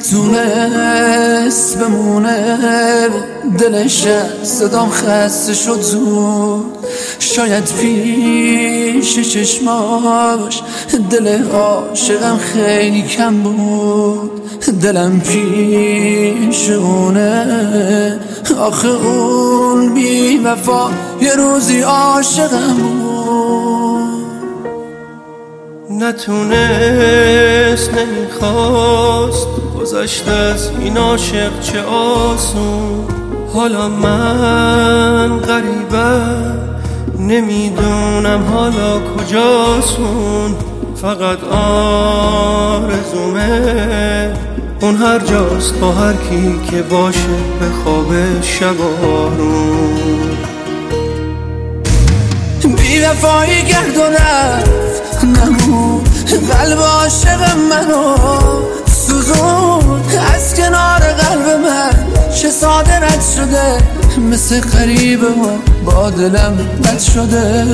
نتونست بمونه دلش صدام خسته شد زود، شاید پیش چشماش دل عاشقم خیلی کم بود. دلم پیش اونه آخه اون بی وفا یه روزی عاشقم بود. نتونست نمیخواست گذشته از این عاشق چه آسون. حالا من غریبم نمیدونم حالا کجاسون. فقط آرزومه اون هر جاست با هر کی که باشه به خواب شبارون. بی وفایی کرد و رفت نمون قلب عاشق منو سوزون. از کنار قلب من چه ساده رد شده، مثل غریبه و با دلم بد شده.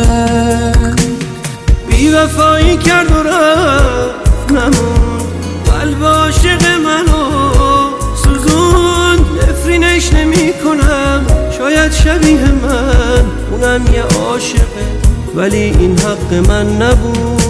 بی وفایی کرد و رفت نمون قلب عاشق منو سوزون. نفرینش نمی کنم شاید شبیه من اونم یه عاشقه ولی این حق من نبود.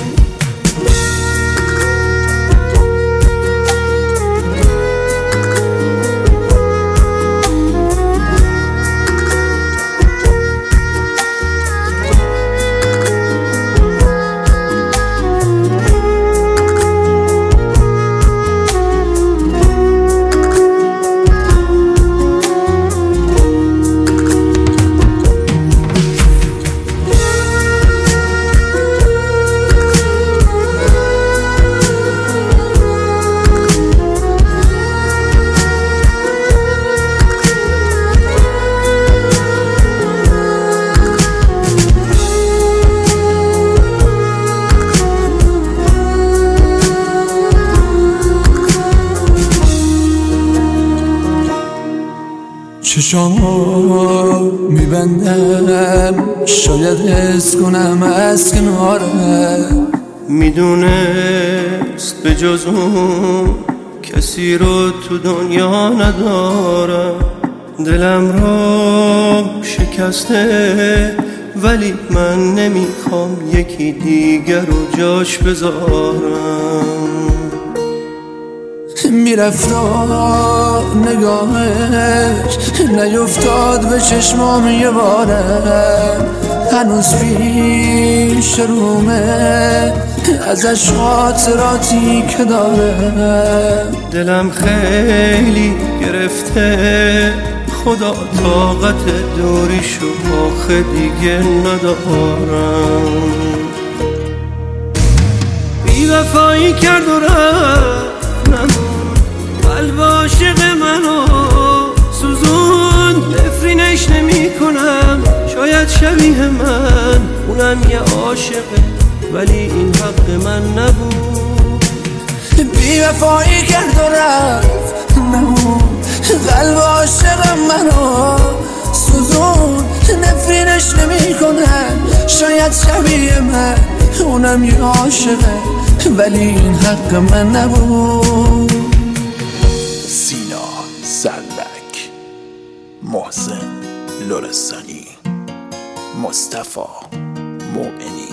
چشامو میبندم شاید حس کنم از کناره. میدونست به جز اون کسی رو تو دنیا ندارم. دلم رو شکسته ولی من نمیخوام یکی دیگر رو جاش بذارم. میرفت نگاهش نیفتاد به چشمام یه باره. هنوز پیش رومه ازش خاطراتی که داره. دلم خیلی گرفته خدا طاقت دوریشو آخه دیگه ندارم. بی وفایی کرد و رفت قلب عاشق منو سوزون. نفرینش نمی کنم شاید شبیه من اونم یه عاشقه ولی این حق من نبود. بی وفایی کرد و رفت نمون قلب عاشق منو سوزون. نفرینش نمی کنم شاید شبیه من اونم یه عاشقه ولی این حق من نبود. سینا زربک، محسن لرستانی، مصطفی مومنی.